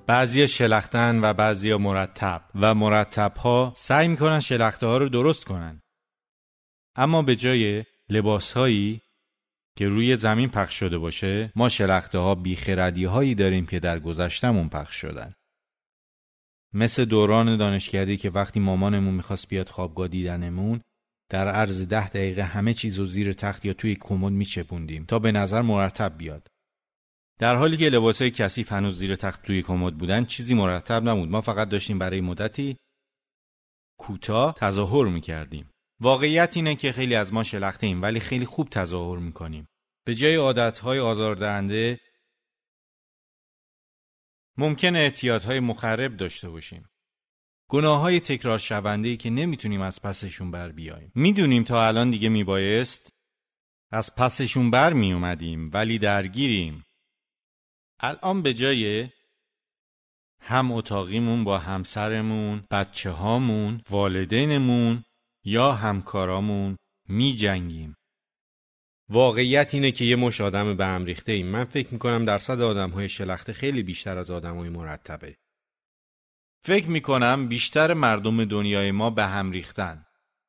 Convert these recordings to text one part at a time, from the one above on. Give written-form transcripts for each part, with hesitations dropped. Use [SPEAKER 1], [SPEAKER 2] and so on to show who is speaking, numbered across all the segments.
[SPEAKER 1] بعضیا شلختن و بعضیا مرتب و مرتب‌ها سعی میکنن شلخته ها رو درست کنن. اما به جای لباسهایی که روی زمین پخش شده باشه، ما شلخته ها بیخردی هایی داریم که در گذشتمون پخش شدن. مثل دوران دانشکده‌ای که وقتی مامانمون میخواست بیاد خوابگاه دیدنمون، در عرض 10 دقیقه همه چیزو زیر تخت یا توی کمد میچپوندیم تا به نظر مرتب بیاد. در حالی که لباسای کثیف هنوز زیر تخت توی کمد بودن، چیزی مرتب نبود. ما فقط داشتیم برای مدتی کوتاه تظاهر میکردیم. واقعیت اینه که خیلی از ما شلخته ایم ولی خیلی خوب تظاهر میکنیم. به جای عادتهای آزاردهنده ممکنه اعتیادهای مخرب داشته باشیم. گناههای تکرار شونده‌ای که نمیتونیم از پسشون بر بیاییم. میدونیم تا الان دیگه میبایست از پسشون بر میومدیم ولی درگیریم. الان به جای هم اتاقیمون با همسرمون، بچه هامون، والدینمون یا همکارامون می جنگیم. واقعیت اینه که یه مش آدم به هم ریخته ایم. من فکر میکنم درصد آدم‌های شلخته خیلی بیشتر از آدم‌های مرتبه. فکر میکنم بیشتر مردم دنیای ما به هم ریختن.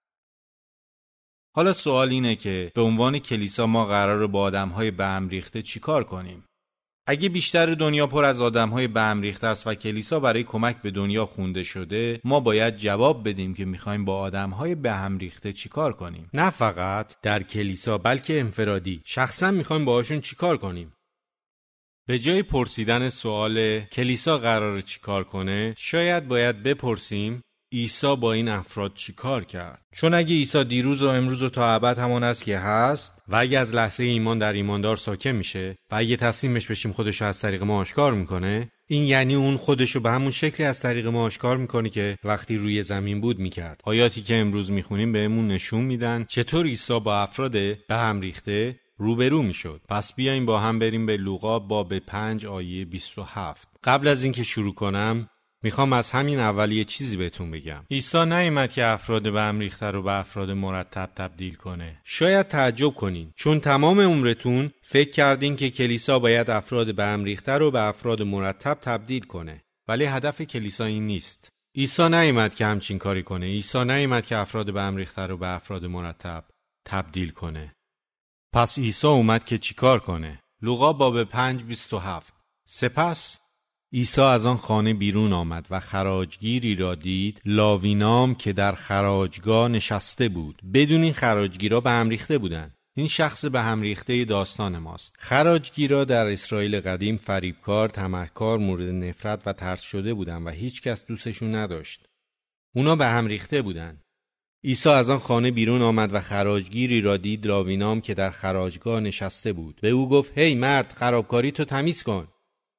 [SPEAKER 1] حالا سوال اینه که به عنوان کلیسا ما قراره با آدم‌های به هم ریخته چیکار کنیم؟ اگه بیشتر دنیا پر از آدم‌های به هم ریخته است و کلیسا برای کمک به دنیا خونده شده، ما باید جواب بدیم که می‌خوایم با آدم‌های به هم ریخته چیکار کنیم. نه فقط در کلیسا بلکه انفرادی. شخصا می‌خوایم باهاشون چیکار کنیم. به جای پرسیدن سوال کلیسا قراره چیکار کنه، شاید باید بپرسیم عیسی با این افراد چی کار کرد؟ چون اگه عیسی دیروز و امروز و تا ابد همون است که هست و اگه از لحظه ایمان در ایماندار ساکن میشه و اگه تسلیمش بشیم خودشو از طریق ما آشکار میکنه، این یعنی اون خودشو به همون شکلی از طریق ما آشکار میکنه که وقتی روی زمین بود میکرد. آیاتی که امروز میخونیم بهمون نشون میدن چطور عیسی با افراد به هم ریخته روبرو میشد. پس بیایم با هم بریم به لوقا باب 5 آیه 27. قبل از اینکه شروع کنم میخوام از همین اول یه چیزی بهتون بگم. عیسی نیامد که افراد به هم ریخته رو به افراد مرتب تبدیل کنه. شاید تعجب کنین چون تمام عمرتون فکر کردین که کلیسا باید افراد به هم ریخته رو به افراد مرتب تبدیل کنه. ولی هدف کلیسا این نیست. عیسی نیامد که همچین کاری کنه. عیسی نیامد که افراد به هم ریخته رو به افراد مرتب تبدیل کنه. پس عیسی اومد که چیکار کنه؟ لوقا باب 5:27. سپس عیسی از آن خانه بیرون آمد و خراجگیری را دید، لاوی نام که در خراجگاه نشسته بود. بدون این خراجگیرا به هم ریخته بودن. این شخص به هم ریخته داستان ماست. خراجگیرا در اسرائیل قدیم فریبکار، طمعکار، مورد نفرت و ترس شده بودن و هیچ کس دوستشون نداشت. اونا به هم ریخته بودن. عیسی از آن خانه بیرون آمد و خراجگیری را دید، لاوی نام که در خراجگاه نشسته بود. به او گفت: هی مرد، خرابکاری تو تمیز کن.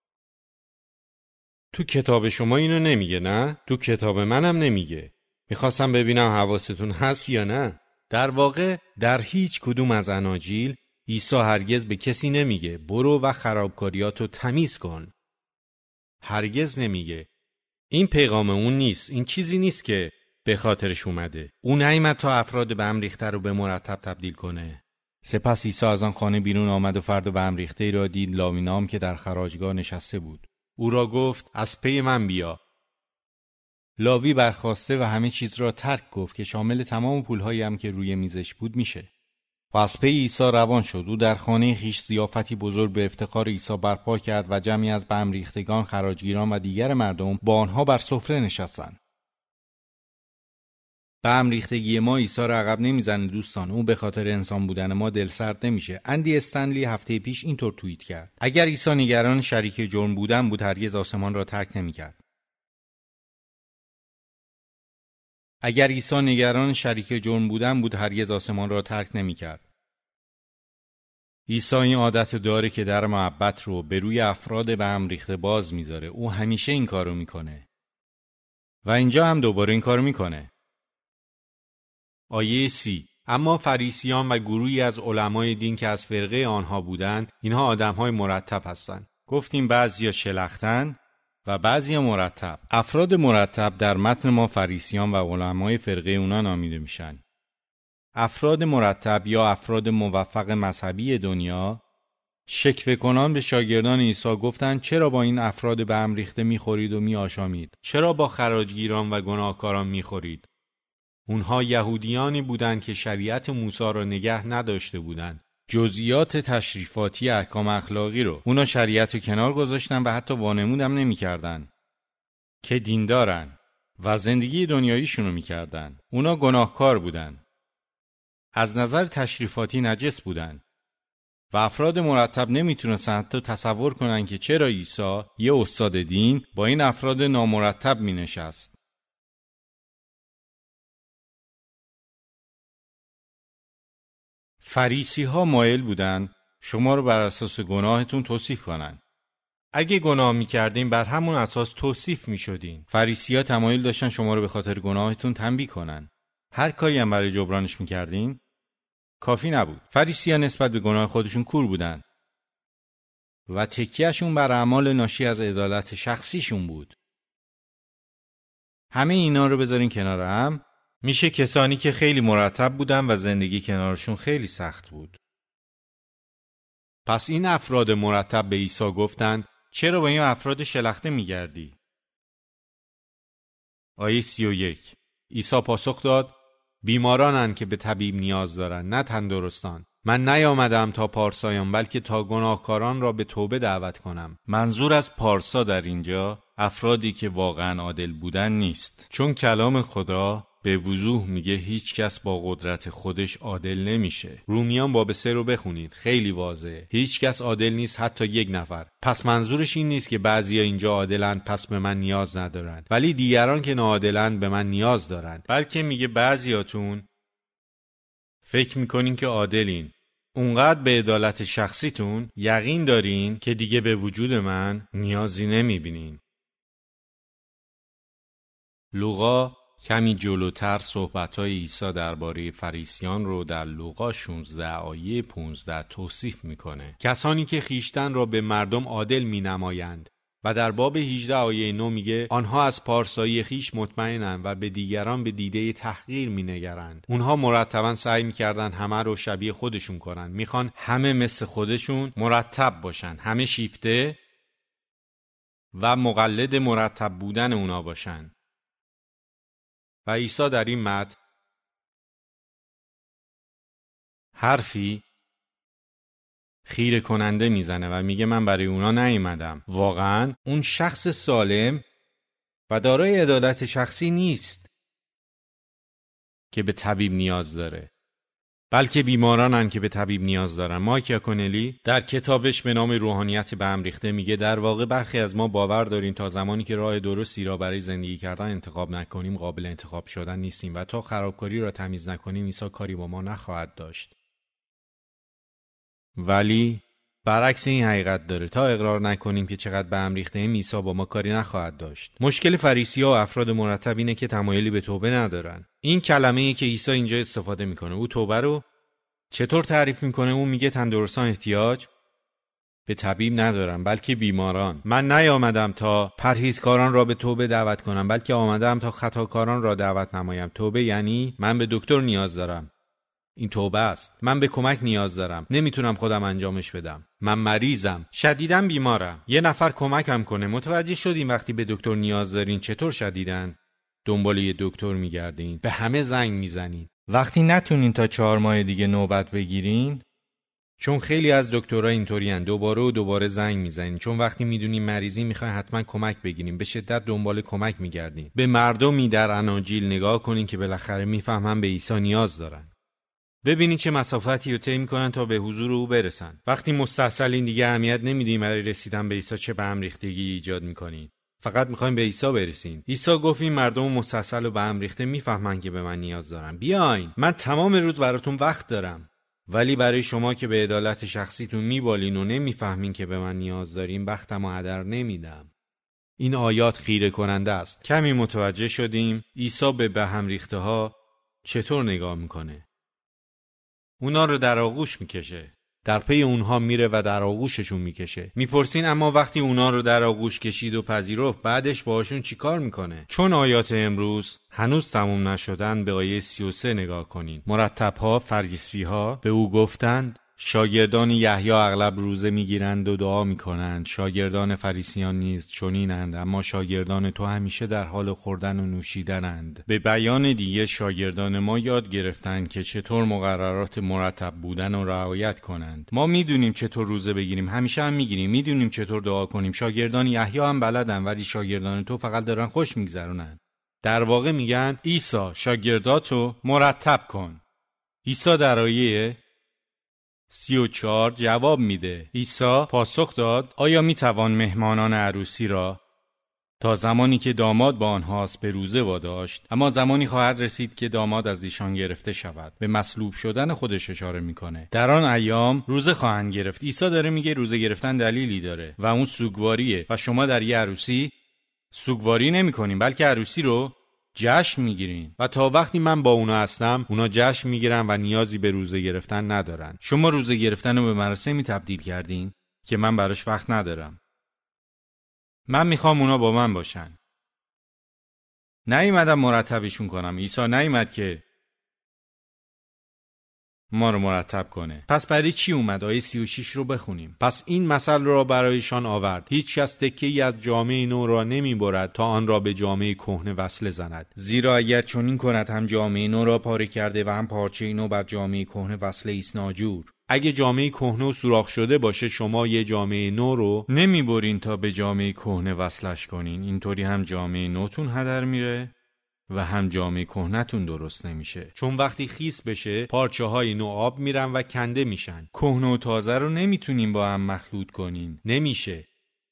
[SPEAKER 1] تو کتاب شما اینو نمیگه نه؟ تو کتاب منم نمیگه. میخواستم ببینم حواستون هست یا نه. در واقع در هیچ کدوم از اناجیل عیسی هرگز به کسی نمیگه برو و خرابکاریاتو تمیز کن. هرگز نمیگه. این پیغام اون نیست. این چیزی نیست که به خاطرش اومده. اون نیامد تا افراد به هم ریخته رو به مرتب تبدیل کنه. سپس عیسی از آن خانه بیرون آمد و فرد به هم ریخته را دید، لاوی نام که در خراجگاه نشسته بود. او را گفت: از پی من بیا. لاوی برخاسته و همه چیز را ترک گفت که شامل تمام پولهایی هم که روی میزش بود میشه. و از پی عیسی روان شد. او در خانه خیش ضیافتی بزرگ به افتخار عیسی برپا کرد و جمعی از به هم ریختگان، خراجگیران و دیگر مردم با آنها بر سفره نشستند. به هم ریختگی ما عیسی را عقب نمیزنه دوستان. او به خاطر انسان بودن ما دلسرد نمیشه. اندی استنلی هفته پیش اینطور توییت کرد: اگر عیسی نگران شریک جرم بودن بود هرگز آسمان را ترک نمیکرد. اگر عیسی نگران شریک جرم بودن بود هرگز آسمان را ترک نمیکرد. عیسی این عادت داره که در محبت رو به روی افراد به هم ریخته باز میذاره. او همیشه این کارو میکنه. و اینجا هم دوباره این کارو میکنه. آیه 30. اما فریسیان و گروهی از علمای دین که از فرقه آنها بودند، اینها آدم‌های مرتب هستند. گفتیم بعضیا شلختن و بعضیا مرتب. افراد مرتب در متن ما فریسیان و علمای فرقه اونا نامیده میشن. افراد مرتب یا افراد موفق مذهبی دنیا شکوه کنان به شاگردان عیسی گفتند چرا با این افراد به هم ریخته میخورید و میآشامید؟ چرا با خراجگیران و گناهکاران میخورید؟ اونها یهودیانی بودند که شریعت موسی را نگه نداشته بودند. جزئیات تشریفاتی احکام اخلاقی رو. اونا شریعت رو کنار گذاشتن و حتی وانمود هم نمی‌کردن که دیندارن و زندگی دنیاییشون رو می‌کردن. اونا گناهکار بودن. از نظر تشریفاتی نجس بودن. و افراد مرتب نمیتونستن حتی تصور کنن که چرا عیسی یه استاد دین با این افراد نامرتب مینشست. فریسی ها مایل بودن شما رو بر اساس گناهتون توصیف کنن. اگه گناه میکردین بر همون اساس توصیف میشدین. فریسی ها تمایل داشتن شما رو به خاطر گناهتون تنبیه کنن. هر کاری هم برای جبرانش میکردین کافی نبود. فریسی ها نسبت به گناه خودشون کور بودن و تکیهشون بر اعمال ناشی از عدالت شخصیشون بود. همه اینا رو بذارین کنار هم، میشه کسانی که خیلی مرتب بودن و زندگی کنارشون خیلی سخت بود. پس این افراد مرتب به عیسی گفتند چرا با این افراد شلخته میگردی؟ آیه 31 عیسی پاسخ داد بیمارانند که به طبیب نیاز دارند نه تندرستان. من نیامدم تا پارسایان بلکه تا گناهکاران را به توبه دعوت کنم. منظور از پارسا در اینجا افرادی که واقعا عادل بودن نیست، چون کلام خدا به وضوح میگه هیچ کس با قدرت خودش عادل نمیشه. رومیان باب 3 رو بخونید، خیلی واضحه. هیچ کس عادل نیست، حتی یک نفر. پس منظورش این نیست که بعضیا اینجا عادلن پس به من نیاز ندارن، ولی دیگران که ناعادلن به من نیاز دارن. بلکه میگه بعضیاتون فکر میکنین که عادلین، اونقدر به عدالت شخصیتون یقین دارین که دیگه به وجود من نیازی نمیبینین. لوقا کمی جلوتر صحبت‌های عیسی درباره فریسیان رو در لوقا 16 آیه 15 توصیف میکنه. کسانی که خیشتن را به مردم عادل مینمایند. و در باب 18 آیه 9 میگه آنها از پارسایی خیش مطمئنند و به دیگران به دیده تحقیر مینگرند. اونها مرتبا سعی میکردن همه رو شبیه خودشون کنن. میخوان همه مثل خودشون مرتب باشن، همه شیفته و مقلد مرتب بودن اونا باشن. و عیسی در این متن حرفی خیره کننده میزنه و میگه من برای اونا نیومدم. واقعا اون شخص سالم و دارای عدالت شخصی نیست که به طبیب نیاز داره، بلکه بیمارانن که به طبیب نیاز دارن. مایک یاکونلی در کتابش به نام روحانیت به هم ریخته میگه در واقع برخی از ما باور داریم تا زمانی که راه درستی را برای زندگی کردن انتخاب نکنیم قابل انتخاب شدن نیستیم و تا خرابکاری را تمیز نکنیم عیسی کاری با ما نخواهد داشت. ولی برعکس این حقیقت داره، تا اقرار نکنیم که چقدر به هم ریخته ایم عیسی با ما کاری نخواهد داشت. مشکل فریسی‌ها و افراد مرتب اینه که تمایلی به توبه ندارن. این کلمه‌ای که عیسی اینجا استفاده میکنه، او توبه رو چطور تعریف میکنه؟ اون میگه تندرستان احتیاج به طبیب ندارن بلکه بیماران. من نیامدم تا پرهیزکاران را به توبه دعوت کنم بلکه آمدم تا خطاکاران را دعوت نمایم. توبه یعنی من به دکتر نیاز دارم، این توبه است. من به کمک نیاز دارم، نمیتونم خودم انجامش بدم. من مریضم، شدیداً بیمارم، یه نفر کمکم کنه. متوجه شدین وقتی به دکتر نیاز دارین چطور شدیداً دنبال یه دکتر میگردین، به همه زنگ میزنین. وقتی نتونین تا 4 ماه دیگه نوبت بگیرین، چون خیلی از دکترها اینطورین، دوباره و دوباره زنگ میزنین، چون وقتی میدونین مریضی میخواین حتما کمک بگیرین، به شدت دنبال کمک میگردین. به مردمی در اناجیل نگاه کنین که بالاخره میفهمن به عیسی نیاز دارن. ببینید چه مسافتی رو طی می‌کنن تا به حضور او برسن. وقتی مستحصلین دیگه اهمیت نمیدین برای رسیدن به عیسی چه به هم ریختگی ایجاد می‌کنین. فقط می‌خوایم به عیسی برسین. عیسی گفت این مردم مستحصل و به هم ریخته میفهمن که به من نیاز دارن. بیاین، من تمام روز براتون وقت دارم. ولی برای شما که به عدالت شخصیتون میبالین و نمیفهمین که به من نیاز دارین، وقتمو هدر نمیدم. این آیات خیره کننده است. کمی متوجه شدیم عیسی به هم ریخته ها چطور نگاه میکنه. اونا رو در آغوش میکشه، در پی اونها میره و در آغوششون میکشه. میپرسین اما وقتی اونا رو در آغوش کشید و پذیرفت بعدش باهاشون چیکار میکنه؟ چون آیات امروز هنوز تموم نشدن، به آیه 33 نگاه کنین. مرتب‌ها، فریسی‌ها به او گفتند شاگردان یحیی اغلب روزه میگیرند و دعا میکنند. شاگردان فریسیان نیز چنینند، اما شاگردان تو همیشه در حال خوردن و نوشیدنند. به بیان دیگه شاگردان ما یاد گرفتند که چطور مقررات مرتب بودن و رعایت کنند. ما میدونیم چطور روزه بگیریم، همیشه هم میگیریم. میدونیم چطور دعا کنیم. شاگردان یحیی هم بلدن، ولی شاگردان تو فقط دارن خوش میگذرونن. در واقع میگن عیسی شاگرداتو مرتب کن. عیسی در آیه 34 جواب میده. عیسی پاسخ داد: آیا میتوان مهمانان عروسی را تا زمانی که داماد با آنهاست به روزه واداشت؟ اما زمانی خواهد رسید که داماد از ایشان گرفته شود. به مصلوب شدن خودش اشاره میکنه. در آن ایام روزه خواهند گرفت. عیسی داره میگه روزه گرفتن دلیلی داره و اون سوگواریه و شما در یه عروسی سوگواری نمی‌کنین، بلکه عروسی رو جشن میگیرین و تا وقتی من با اونا هستم اونا جشن میگیرن و نیازی به روزه گرفتن ندارن. شما روزه گرفتن رو به مراسمی تبدیل کردین که من براش وقت ندارم. من میخوام اونا با من باشن. نیومدم مرتبشون کنم. عیسی نیومد که ما رو مرتب کنه. پس برای چی اومد؟ آیه 36 رو بخونیم. پس این مثل را برایشان آورد: هیچ کس تکه‌ای از جامه نو را نمی‌برد تا آن را به جامه کهنه وصله زند. زیرا اگر چنین کند هم جامه نو را پاره کرده و هم پارچه نو بر جامه کهنه وصله ایست ناجور. اگه جامه کهنه و سوراخ شده باشه، شما یه جامه نو رو نمی‌برین تا به جامه کهنه وصلش کنین. اینطوری هم جامه نوتون هدر میره و هم جامه کهنه‌تون درست نمیشه. چون وقتی خیس بشه پارچه های نو آب میرن و کنده میشن. کهنه و تازه رو نمیتونین با هم مخلوط کنین. نمیشه.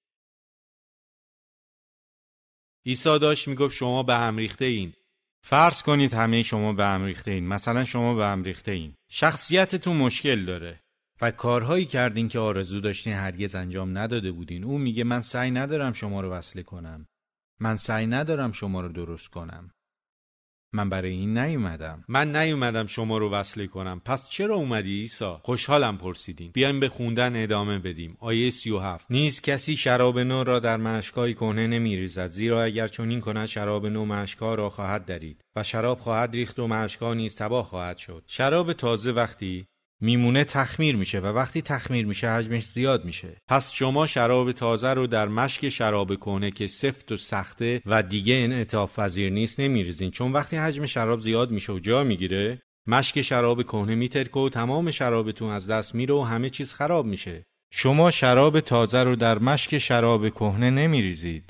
[SPEAKER 1] عیسی داشت میگفت شما به هم ریخته این. فرض کنید همه شما به هم ریخته این. مثلا شما به هم ریخته این. شخصیتتون مشکل داره و کارهایی کردین که آرزو داشتین هرگز انجام نداده بودین. اون میگه من سعی ندارم شما رو وصله کنم. من سعی ندارم شما رو درست کنم. من برای این نیومدم. من نیومدم شما رو وصله کنم. پس چرا اومدی عیسی؟ خوشحالم پرسیدین. بیایم به خوندن ادامه بدیم. آیه 37: نیز کسی شراب نو را در مشکای کهنه نمیریزد، زیرا اگر چنین کند شراب نو مشکا را خواهد درید و شراب خواهد ریخت و مشکا نیز تباه خواهد شد. شراب تازه وقتی میمونه تخمیر میشه و وقتی تخمیر میشه حجمش زیاد میشه. پس شما شراب تازه رو در مشک شراب کهنه که سفت و سخته و دیگه انعطاف پذیر نیست نمیریزین، چون وقتی حجم شراب زیاد میشه و جا میگیره مشک شراب کهنه میترکه و تمام شرابتون از دست میره و همه چیز خراب میشه. شما شراب تازه رو در مشک شراب کهنه نمیریزید.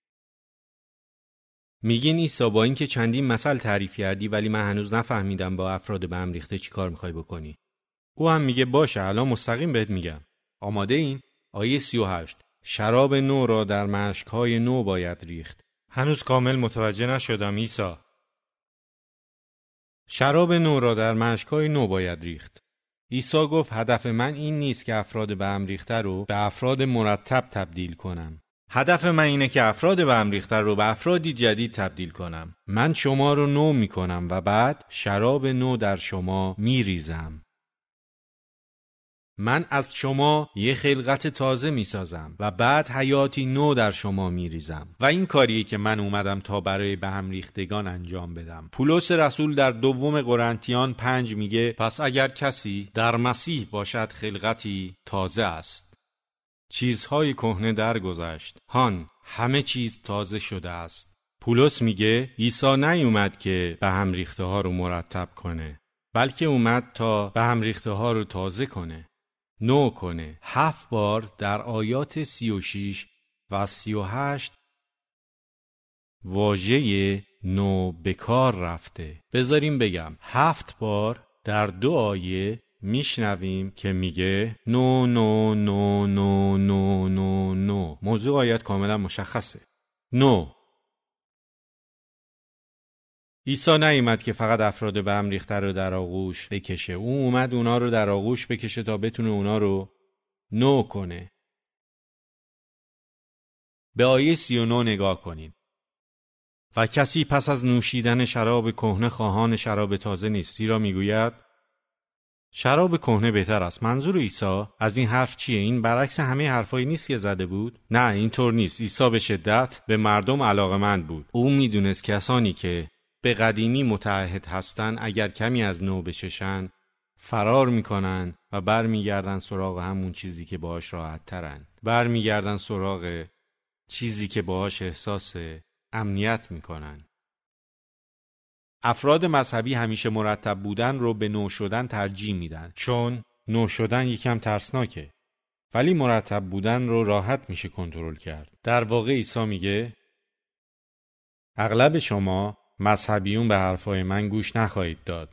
[SPEAKER 1] میگین عیسی با اینکه چندین مثل تعریف کردی ولی من هنوز نفهمیدم با افراد به هم ریخته چی کار میخوای بکنی. او هم میگه باشه، الان مستقیم بهت میگم. آماده این؟ آیه 38: شراب نو را در مشکهای نو باید ریخت. هنوز کامل متوجه نشدم عیسی. شراب نو را در مشکهای نو باید ریخت. عیسی گفت هدف من این نیست که افراد به هم ریخته رو به افراد مرتب تبدیل کنم. هدف من اینه که افراد به هم ریخته رو به افرادی جدید تبدیل کنم. من شما رو نو میکنم و بعد شراب نو در شما میریزم. من از شما یه خلقت تازه میسازم و بعد حیاتی نو در شما میریزم و این کاریه که من اومدم تا برای به هم ریختگان انجام بدم. پولس رسول در دوم قرنتیان 5 میگه پس اگر کسی در مسیح باشد خلقتی تازه است. چیزهای کهنه درگذشت، هان همه چیز تازه شده است. پولس میگه عیسی نیومد که به هم ریخته ها رو مرتب کنه، بلکه اومد تا به هم ریخته ها رو تازه کنه، نو کنه. 7 بار در آیات 36 و 38 واژه نو به کار رفته. بذاریم بگم 7 بار در 2 آیه میشنویم که میگه نو نو نو نو نو نو نو. موضوع آیات کاملا مشخصه. نو. عیسی نیامد که فقط افراد به هم ریخته رو در آغوش بکشه. او اومد اونا رو در آغوش بکشه تا بتونه اونا رو نو کنه. به آیه 39 نگاه کنید. و کسی پس از نوشیدن شراب کهنه خواهان شراب تازه نیست، زیرا میگوید شراب کهنه بهتر است. منظور عیسی از این حرف چیه؟ این برعکس همه حرفایی نیست که زده بود؟ نه، اینطور نیست. عیسی به شدت به مردم علاقه‌مند بود. او میدونست کسانی که به قدیمی متعهد هستن اگر کمی از نو بچشن فرار میکنن و برمیگردن سراغ همون چیزی که باهاش راحت ترن. برمیگردن سراغ چیزی که باهاش احساس امنیت میکنن. افراد مذهبی همیشه مرتب بودن رو به نو شدن ترجیح میدن، چون نو شدن یکم ترسناکه، ولی مرتب بودن رو راحت میشه کنترل کرد. در واقع عیسی میگه اغلب شما مذهبیون به حرفای من گوش نخواهید داد.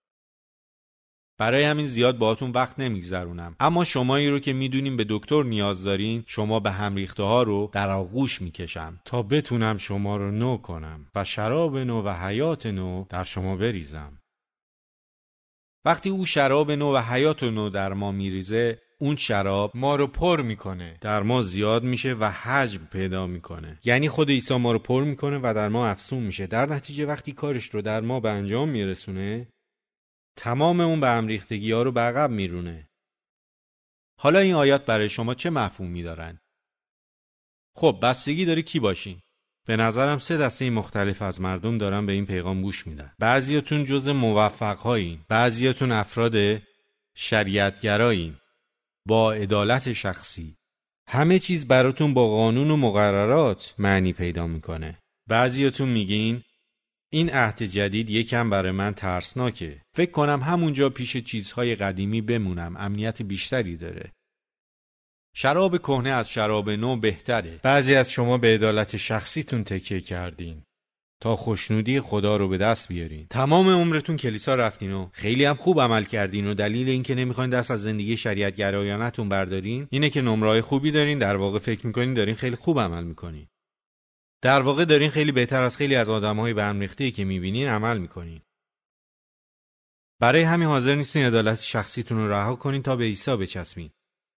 [SPEAKER 1] برای همین زیاد باهاتون وقت نمیگذرونم. اما شمایی رو که میدونیم به دکتر نیاز دارین، شما به هم ریخته ها رو در آغوش میکشم تا بتونم شما رو نو کنم و شراب نو و حیات نو در شما بریزم. وقتی او شراب نو و حیات نو در ما میریزه، اون شراب ما رو پر میکنه، در ما زیاد میشه و حجم پیدا میکنه. یعنی خود عیسی ما رو پر میکنه و در ما افزون میشه. در نتیجه وقتی کارش رو در ما به انجام میرسونه، تمام اون به هم ریختگی ها رو به عقب میرونه. حالا این آیات برای شما چه مفهومی دارن؟ خب بستگی داره کی باشین. به نظرم 3 دسته مختلف از مردم دارن به این پیغام گوش میدن. بعضیاتون جز موفق‌هایین، بعضیاتون افراد شریعت‌گرایین با عدالت شخصی. همه چیز براتون با قانون و مقررات معنی پیدا میکنه. بعضیاتون میگین این عهد جدید یکم برای من ترسناکه. فکر کنم همونجا پیش چیزهای قدیمی بمونم، امنیت بیشتری داره. شراب کهنه از شراب نو بهتره. بعضی از شما به عدالت شخصیتون تکیه کردین تا خوشنودی خدا رو به دست بیارین. تمام عمرتون کلیسا رفتین و خیلی هم خوب عمل کردین و دلیل این که نمیخواین دست از زندگی شریعت گرایانتون بردارین اینه که نمره‌های خوبی دارین. در واقع فکر میکنین دارین خیلی خوب عمل میکنین. در واقع دارین خیلی بهتر از خیلی از آدم‌های به هم ریخته‌ای که میبینین عمل میکنین. برای همین حاضر نیستین عدالت شخصیتون رو رها کنین تا به عیسی بچسبین.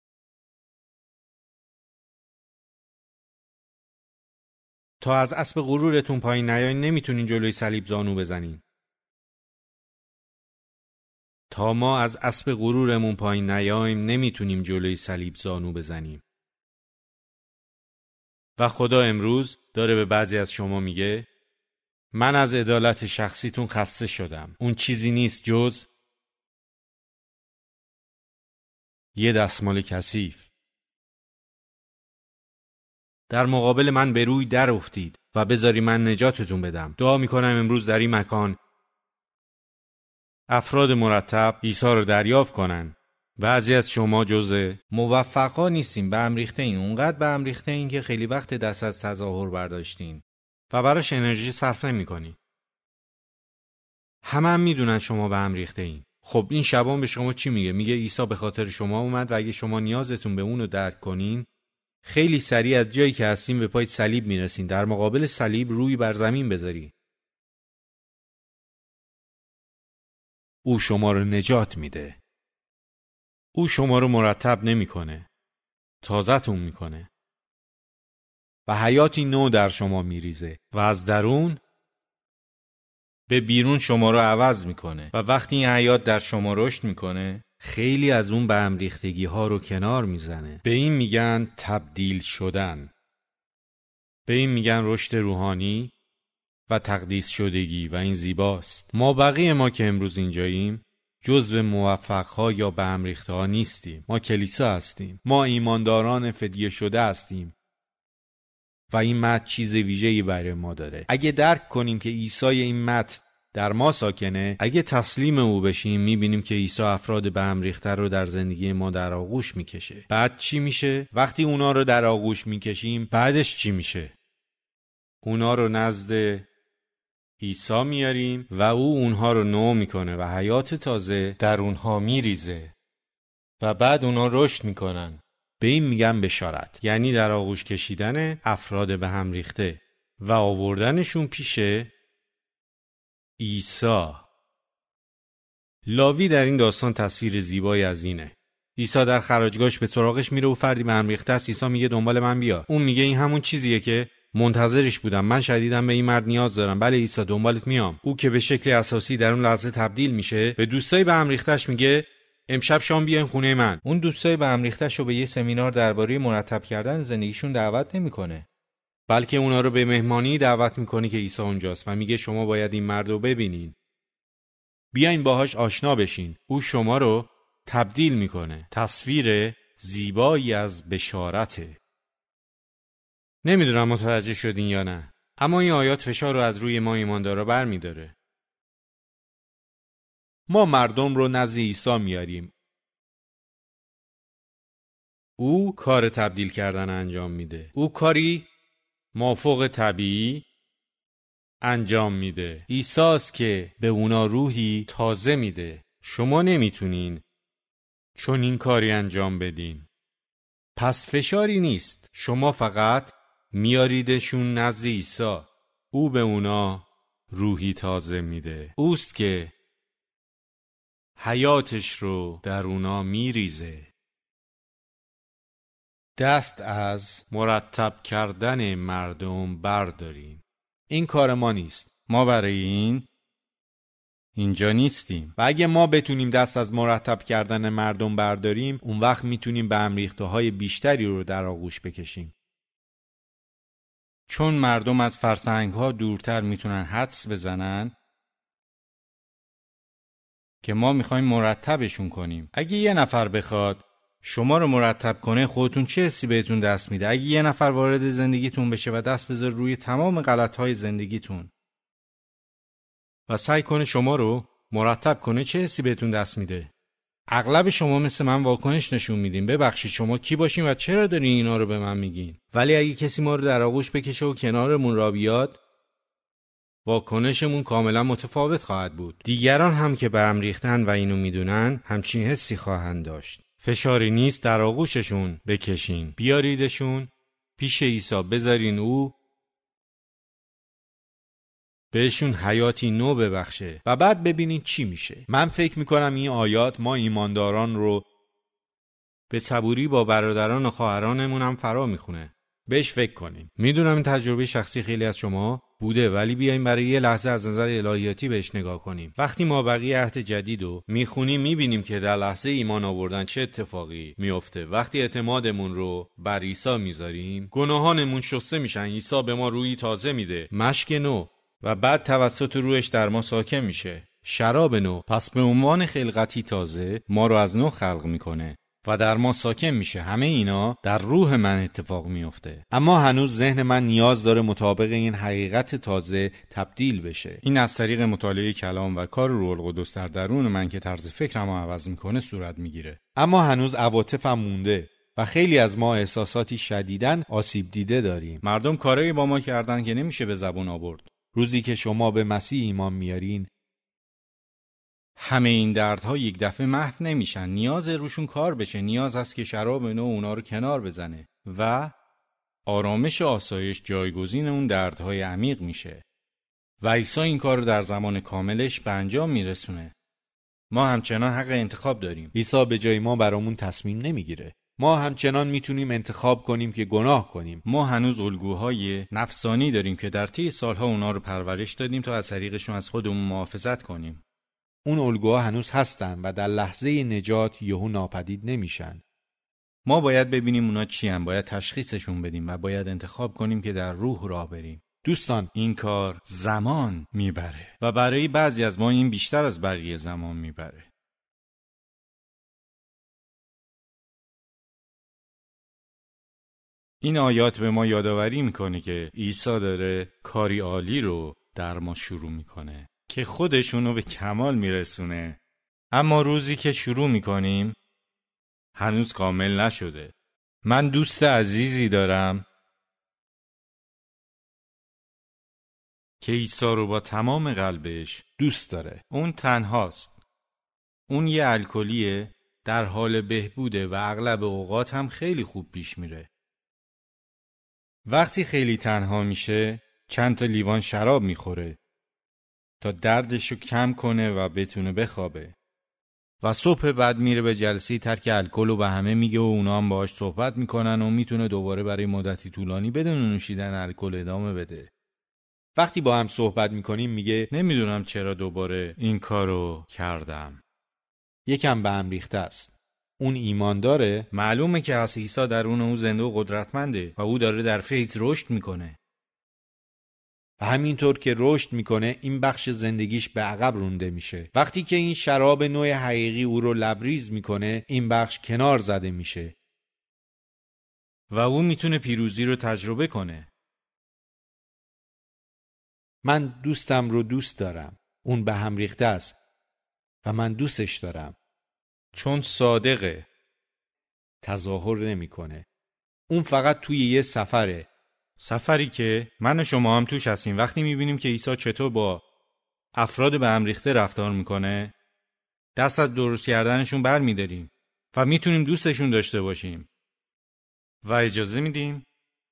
[SPEAKER 1] تا از اسب غرورتون پایین نیاین نمیتونین جلوی صلیب زانو بزنین. تا ما از اسب غرورمون پایین نیایم نمیتونیم جلوی صلیب زانو بزنیم. و خدا امروز داره به بعضی از شما میگه من از عدالت شخصیتون خسته شدم. اون چیزی نیست جز یه دستمال کثیف. در مقابل من به روی در افتید و بذاری من نجاتتون بدم. دعا میکنم امروز در این مکان افراد مرتب عیسی رو دریافت کنن. بعضی از شما جزء موفقا نیستین، به هم ریخته این. اونقدر به هم ریخته این که خیلی وقت دست از تظاهر برداشتین و براش انرژی صرف نمی‌کنین. همه هم میدونن شما به هم ریخته این. خب این شبان به شما چی میگه؟ میگه عیسی به خاطر شما اومد و اگه شما نیازتون به اون رو درک کنین، خیلی سریع از جایی که هستین به پای صلیب میرسین. در مقابل صلیب روی بر زمین بذاری. او شما رو نجات میده. او شما رو مرتب نمیکنه، تازه‌تون میکنه و حیاتی نو در شما میریزه و از درون به بیرون شما رو عوض میکنه. و وقتی این حیات در شما رشد میکنه، خیلی از اون به هم ریختگی ها رو کنار میزنه. به این میگن تبدیل شدن. به این میگن رشد روحانی و تقدیس شدگی و این زیباست. ما بقیه ما که امروز اینجاییم جزو موفق‌ها یا به هم ریخته‌ها نیستیم. ما کلیسا هستیم. ما ایمانداران فدیه شده هستیم. و این متن چیز ویژه‌ای برای ما داره. اگه درک کنیم که عیسی این متن در ما ساکنه، اگه تسلیم او بشیم، میبینیم که عیسی افراد به هم ریخته رو در زندگی ما در آغوش میکشه. بعد چی میشه؟ وقتی اونا رو در آغوش میکشیم، بعدش چی میشه؟ اونا رو نزد عیسی میاریم و او اونها رو نو میکنه و حیات تازه در اونها میریزه و بعد اونها رشد میکنن. به این میگن بشارت، یعنی در آغوش کشیدن افراد به هم ریخته و آوردنشون پیش عیسی. لاوی در این داستان تصویر زیبایی از اینه. عیسی در خراجگاهش به سراغش میره و فردی به هم ریخته است. عیسی میگه دنبال من بیا. اون میگه این همون چیزیه که منتظرش بودم. من شدیداً به این مرد نیاز دارم. بله عیسی دنبالت میام. او که به شکل اساسی در اون لحظه تبدیل میشه، به دوستای به هم ریخته‌اش میگه امشب شام بیاین خونه من. اون دوستای به هم ریخته‌اش رو به یه سمینار درباره مرتب کردن زندگیشون دعوت نمیکنه، بلکه اونا رو به مهمانی دعوت میکنه که عیسی اونجاست و میگه شما باید این مرد رو ببینین. بیاین باهاش آشنا بشین. او شما رو تبدیل میکنه. تصویر زیبایی از بشارته. نمیدونم متوجه شدین یا نه، اما این آیات فشار رو از روی ما ایماندارا برمیداره. ما مردم رو نزد عیسی میاریم. او کار تبدیل کردن انجام میده. او کاری مافوق طبیعی انجام میده. عیسی‌ست که به اونا روحی تازه میده. شما نمیتونین چون این کاری انجام بدین. پس فشاری نیست. شما فقط میاریدشون نزد عیسی. او به اونا روحی تازه میده. اوست که حیاتش رو در اونا میریزه. دست از مرتب کردن مردم برداریم. این کار ما نیست. ما برای اینجا نیستیم. و اگه ما بتونیم دست از مرتب کردن مردم برداریم، اون وقت میتونیم به هم ریخته‌های بیشتری رو در آغوش بکشیم. چون مردم از فرسنگ‌ها دورتر میتونن حدس بزنن که ما میخوایم مرتبشون کنیم. اگه یه نفر بخواد شما رو مرتب کنه، خودتون چه حسی بهتون دست میده؟ اگه یه نفر وارد زندگیتون بشه و دست بذاره روی تمام غلط‌های زندگیتون و سعی کنه شما رو مرتب کنه، چه حسی بهتون دست میده؟ اغلب شما مثل من واکنش نشون میدین. ببخشید شما کی باشین و چرا دارین اینا رو به من میگین؟ ولی اگه کسی ما رو در آغوش بکشه و کنارمون را بیاد، واکنشمون کاملا متفاوت خواهد بود. دیگران هم که به هم ریختن و اینو میدونن همچین حسی خواهند داشت. فشاری نیست، در آغوششون بکشین. بیاریدشون پیش عیسی، بذارین او بهشون حیاتی نو ببخشه و بعد ببینین چی میشه. من فکر میکنم این آیات ما ایمانداران رو به صبوری با برادران و خواهرانمون هم فرا میخونه. بهش فکر کنین. میدونم این تجربه شخصی خیلی از شما بوده، ولی بیایم برای یه لحظه از نظر الهیاتی بهش نگاه کنیم. وقتی ما بقیه عهد جدید رو میخونیم میبینیم که در لحظه ایمان آوردن چه اتفاقی میفته. وقتی اعتمادمون رو بر عیسی میذاریم، گناهانمون شسته میشن. عیسی به ما روحی تازه میده، مشک نو، و بعد توسط روحش در ما ساکن میشه شراب نو. پس به عنوان خلقتی تازه ما رو از نو خلق میکنه و در ما ساکن میشه. همه اینا در روح من اتفاق میفته، اما هنوز ذهن من نیاز داره مطابق این حقیقت تازه تبدیل بشه. این از طریق مطالعه کلام و کار روح القدس در درون من که طرز فکرمو عوض میکنه صورت میگیره. اما هنوز عواطفم مونده و خیلی از ما احساساتی شدیداً آسیب دیده داریم. مردم کارایی با ما کردن که نمیشه به زبون آورد. روزی که شما به مسیح ایمان میارین، همه این دردها یک دفعه محو نمیشن. نیاز روشون کار بشه. نیاز هست که شراب نو اونا رو کنار بزنه و آرامش و آسایش جایگزین اون دردهای عمیق میشه و عیسی این کار رو در زمان کاملش به انجام میرسونه. ما همچنان حق انتخاب داریم. عیسی به جای ما برامون تصمیم نمیگیره. ما همچنان میتونیم انتخاب کنیم که گناه کنیم. ما هنوز الگوهای نفسانی داریم که در طی سالها اونا رو پرورش دادیم تا از طریقشون از خودمون محافظت کنیم. اون الگوها هنوز هستن و در لحظه نجات یهو ناپدید نمیشن. ما باید ببینیم اونا چی هن، باید تشخیصشون بدیم و باید انتخاب کنیم که در روح راه بریم. دوستان، این کار زمان میبره و برای بعضی از ما این بیشتر از بقیه زمان میبره. این آیات به ما یادآوری میکنه که عیسی داره کاری عالی رو در ما شروع میکنه که خودشونو به کمال میرسونه، اما روزی که شروع میکنیم هنوز کامل نشده. من دوست عزیزی دارم که عیسی رو با تمام قلبش دوست داره. اون تنهاست. اون یه الکلیه، در حال بهبوده و اغلب اوقات هم خیلی خوب پیش میره. وقتی خیلی تنها میشه چند تا لیوان شراب میخوره تا دردشو کم کنه و بتونه بخوابه و صبح بعد میره به جلسه ترک الکل و به همه میگه و اونا هم باهاش صحبت میکنن و میتونه دوباره برای مدتی طولانی بدون نوشیدن الکل ادامه بده. وقتی با هم صحبت میکنیم میگه نمیدونم چرا دوباره این کارو کردم. یکم به هم ریخته است. اون ایمان داره، معلومه که از عیسی درون او زنده و قدرتمنده و او داره در فیض رشد میکنه. و همینطور که رشد میکنه این بخش زندگیش به عقب رونده میشه. وقتی که این شراب نوع حقیقی او رو لبریز میکنه این بخش کنار زده میشه و او میتونه پیروزی رو تجربه کنه. من دوستم رو دوست دارم. اون به هم ریخته است و من دوستش دارم چون صادقه. تظاهر نمیکنه. اون فقط توی یه سفره. سفری که من و شما هم توش هستیم. وقتی میبینیم که عیسی چطور با افراد به هم ریخته رفتار میکنه دست از درست کردنشون بر میداریم و میتونیم دوستشون داشته باشیم و اجازه میدیم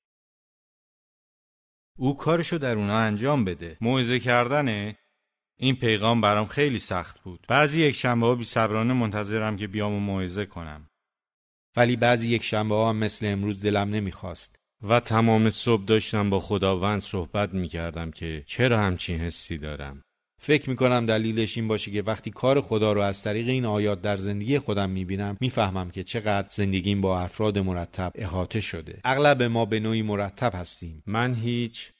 [SPEAKER 1] او کارشو در اونا انجام بده. موعظه کردنه. این پیغام برام خیلی سخت بود. بعضی یک شنبه ها بی‌صبرانه منتظرم که بیام و موعظه کنم. ولی بعضی یک شنبه ها مثل امروز دلم نمیخواست و تمام صبح داشتم با خداوند صحبت میکردم که چرا همچین حسی دارم. فکر میکنم دلیلش این باشه که وقتی کار خدا رو از طریق این آیات در زندگی خودم میبینم میفهمم که چقدر زندگیم با افراد مرتب احاطه شده. اغلب ما به نوعی مرتب هستیم. من هیچ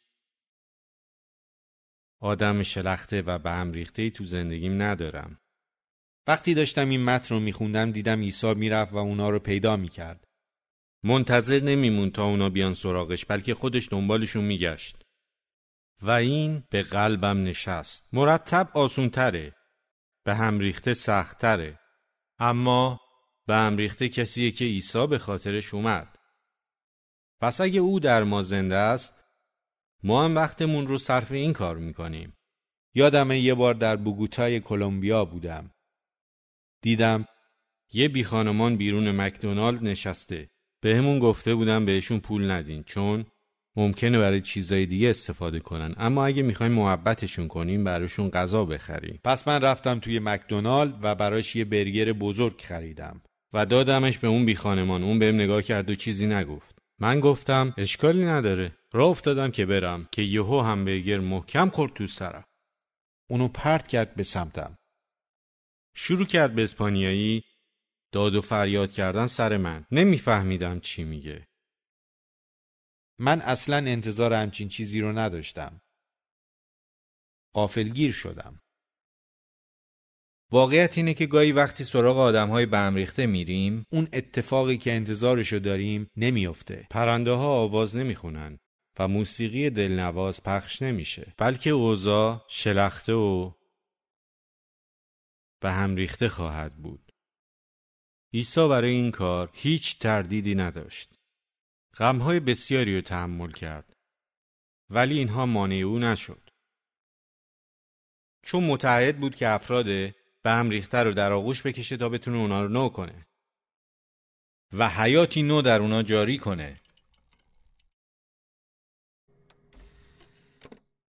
[SPEAKER 1] آدم شلخته و به هم ریخته‌ای تو زندگیم ندارم. وقتی داشتم این متن رو میخوندم دیدم عیسی میرفت و اونا رو پیدا میکرد. منتظر نمیمون تا اونا بیان سراغش بلکه خودش دنبالشون میگشت. و این به قلبم نشست. مرتب آسونتره. به هم ریخته سخت‌تره. اما به هم ریخته کسیه که عیسی به خاطرش اومد. پس اگه او در ما زنده است ما هم وقتمون رو صرف این کار میکنیم. یادمه یه بار در بوگوتای کلمبیا بودم. دیدم یه بیخانمان بیرون مکدونالد نشسته. بهمون گفته بودن بهشون پول ندین چون ممکنه برای چیزای دیگه استفاده کنن، اما اگه میخوایم محبتشون کنیم براشون غذا بخریم. پس من رفتم توی مکدونالد و براش یه برگر بزرگ خریدم و دادمش به اون بیخانمان. اون بهم نگاه کرد و چیزی نگفت. من گفتم اشکالی نداره. راه افتادم که برم که یهو همبرگر محکم خورد تو سرم. اونو پرت کرد به سمتم. شروع کرد به اسپانیایی داد و فریاد کردن سر من. نمیفهمیدم چی میگه. من اصلا انتظار همچین چیزی رو نداشتم. غافلگیر شدم. واقعیت اینه که گاهی وقتی سراغ آدم‌های به هم ریخته میریم اون اتفاقی که انتظارشو داریم نمیافته. پرنده ها آواز نمیخونن و موسیقی دلنواز پخش نمیشه، بلکه اوضاع شلخته و به هم ریخته خواهد بود. عیسی برای این کار هیچ تردیدی نداشت. غم‌های بسیاری رو تحمل کرد ولی اینها مانع او نشد. چون متعهد بود که افراد به هم ریخته رو در آغوش بکشه تا بتونه اونا رو نو کنه و حیاتی نو در اونا جاری کنه.